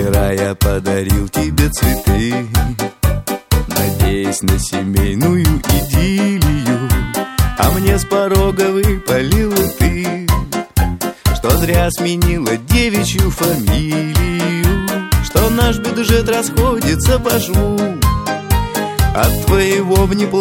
Вчера я подарил тебе цветы, надеясь на семейную идиллию, а мне с порога выпалила ты, что зря сменила девичью фамилию, что наш бюджет расходится по шву от твоего